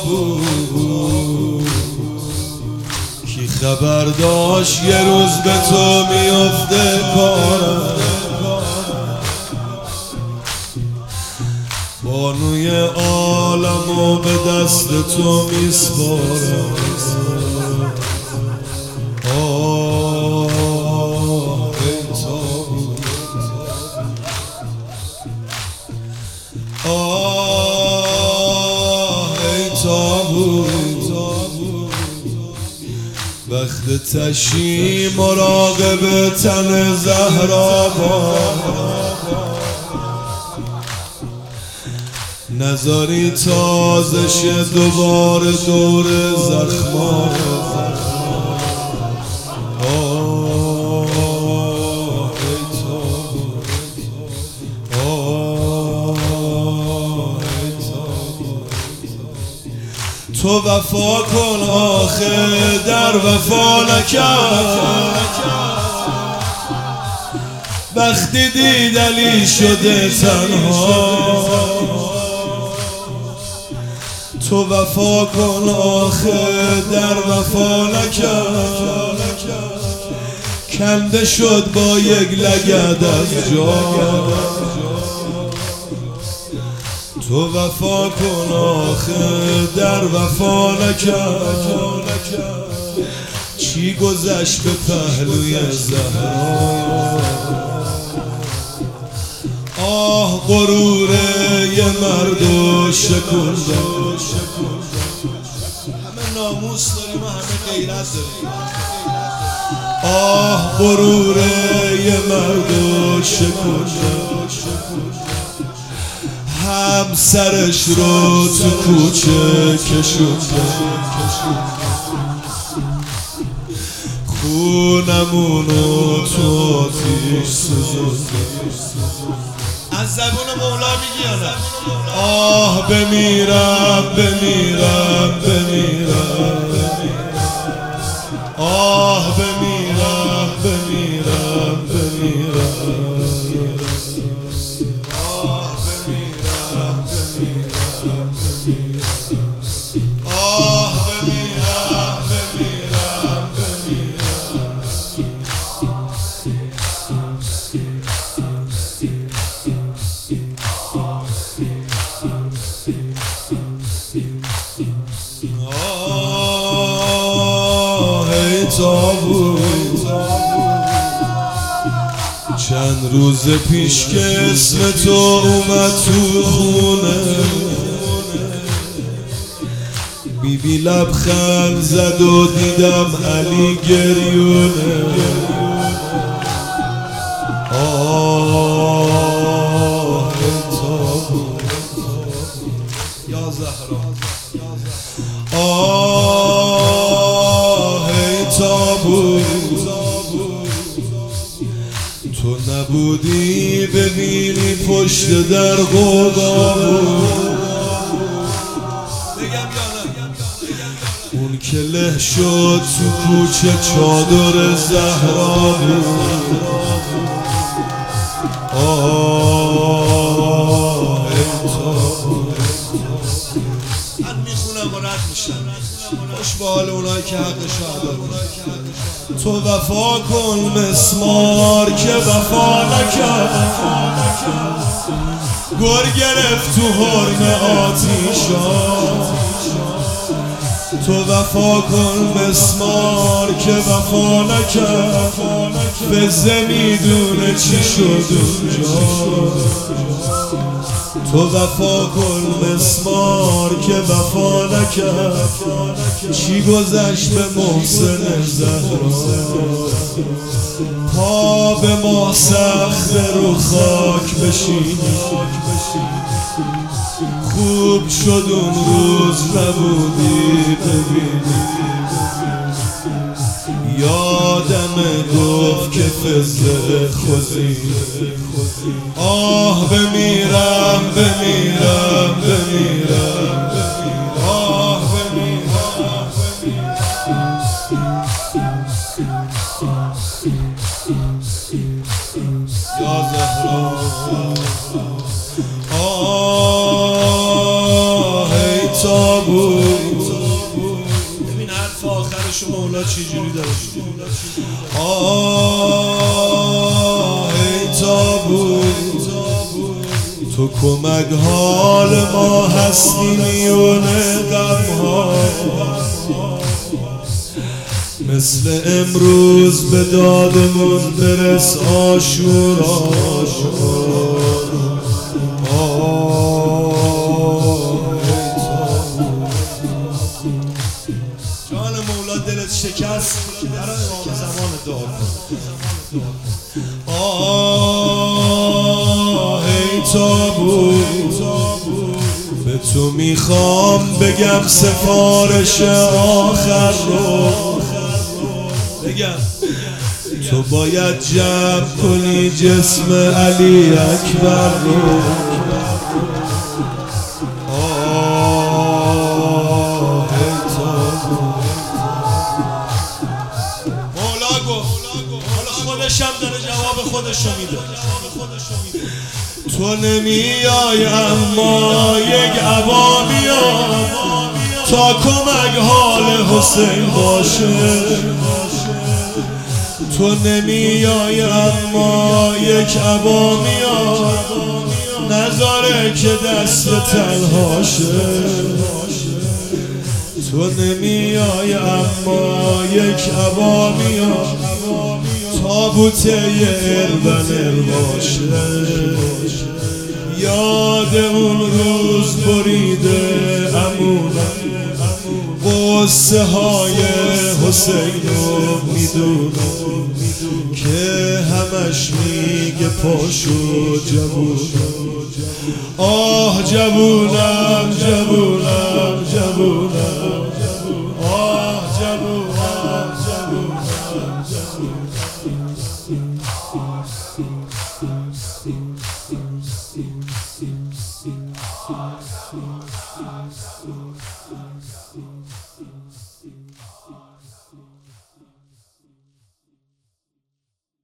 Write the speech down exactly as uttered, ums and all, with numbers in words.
تابوت کی خبر داشت یه روز به تو میفته کارم بانوی عالمو به دست تو میسپارم آه ای تابوت آه ای تابوت وقت تشی مراقب تن زهرا نذاری تازه شه دوباره دور زخما آه ای تابوت آه ای تابوت تو وفا کن آخه در وفا نکرد وقتی دیدلی شده تنها تو وفا کن آخه در وفا نکرد کنده شد با یک لگد از جا تو وفا کن آخه در وفا نکرد چی گذشت به پهلوی زهرا آه غرور یه مردو شکونده همه ناموس داریم و همه غیرت داریم آه غرور یه مردو شکونده هم سرش رو تو کوچه کشونده خونمونو تو آتیش سوزونده از زبون مولا میگی یا نه آه بمیرم بمیرم بمیرم آه بمیرم بمیرم بمیرم آه بمیرم بمیرم آه بمیرم بمیرم آه ای تابوت چند روز پیش که اسم تو اومد تو خونه بی بی لبخند زد و دیدم علی گریونه آه ای تابوت یا زهرا آه ای تابوت تو نبودی ببینی پشت در غوغا اون که له شد تو کوچه چادر زهرا آه ای تابوت من میخونم و رد میشم خوش به حال اونایی که حقشو ادا کنن تو وفا کن مسمار که وفا نکرد گر گرفت تو حرم آتیشا تو وفا کن مسمار که وفا نکرد بزه میدونه چی شد اونجا تو وفا کن مسمار که وفا نکرد چی گذشت به محسن زهرا پا به ما سخت رو خاک بشین خوب شد اون روز نبودی ببینی یادم گفت که فزه خوزی آه بمیرم بمیرم بمیرم آه بمیرم یا زهرا آه ای تابوت مولا چجوری داشتی. آه ای تابوت تو کمک حال ما هستی میونه غمها، مثل امروز به دادمون برس عاشورا. جان مولا دلت شکست در امام زمان دعا کن. آه ای تابوت به تو میخوام بگم سفارش آخر رو بگم. تو باید جمع کنی جسم علی اکبر رو. آه ای تابوت مولا گفت، حالا خودشم داره جواب خودشو میده. تو نمیای اما یک عبا میاد تا کمک حال حسین باشه. تو نمیای اما یک عبا میاد نذاره که دست تنهاشه. تو نمیای اما یک عبا میاد تابوت اربن باشه. یاد اون روز بریده امونم قصه های حسین رو میدونم که همش میگه پاشو جوونم. آه جوونم جوونم